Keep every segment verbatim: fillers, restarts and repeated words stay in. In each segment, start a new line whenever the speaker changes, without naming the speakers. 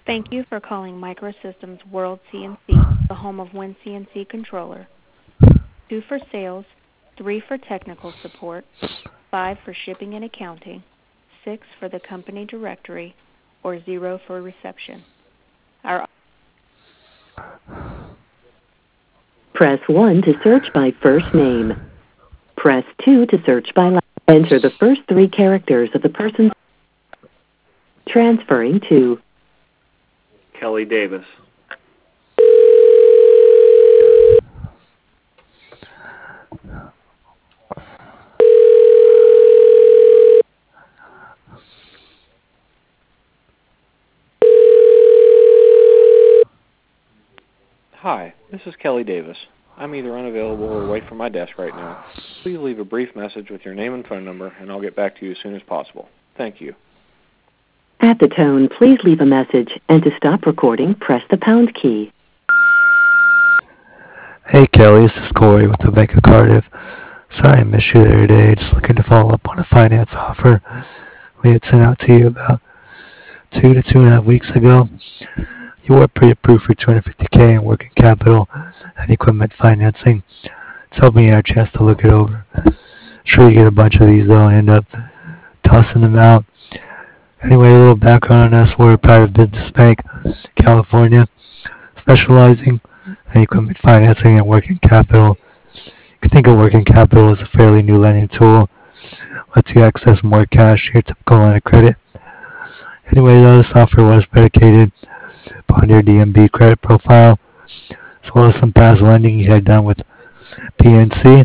Thank you for calling Microsystems World C N C, the home of Win C N C Controller. Two for sales, three for technical support, five for shipping and accounting, six for the company directory, or zero for reception. Our
Press one to search by first name. Press two to search by last. Enter the first three characters of the person's. Transferring to
Kelly Davis. Hi, this is Kelly Davis. I'm either unavailable or away from my desk right now. Please leave a brief message with your name and phone number, and I'll get back to you as soon as possible. Thank you.
At the tone, please leave a message, and to stop recording, press the pound key.
Hey Kelly, this is Corey with the Bank of Cardiff. Sorry I missed you there today. Just looking to follow up on a finance offer we had sent out to you about two to two and a half weeks ago. You were pre-approved for two hundred fifty K in working capital and equipment financing. It's hoping you had a chance to look it over. Sure you get a bunch of these though and end up tossing them out. Anyway, a little background on us. We're a private business bank, California, specializing in equipment financing and working capital. You can think of working capital as a fairly new lending tool. Lets you access more cash to your typical line of credit. Anyway, though, this offer was predicated upon your D M B credit profile, as well as some past lending you had done with P N C.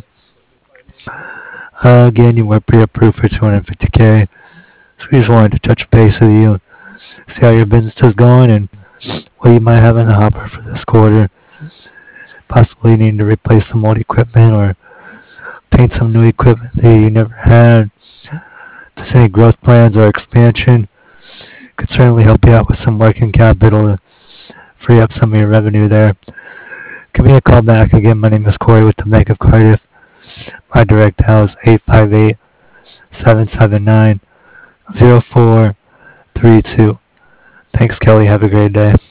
Uh, again, you were pre-approved for two hundred fifty K. So we just wanted to touch base with you, see how your business is going, and what you might have in the hopper for this quarter. Possibly needing to replace some old equipment or paint some new equipment that you never had. If there's any growth plans or expansion, could certainly help you out with some working capital to free up some of your revenue there. Give me a call back. Again, my name is Corey with the Bank of Cardiff. My direct dial is eight five eight, seven seven nine, zero four three two. Thanks, Kelly. Have a great day.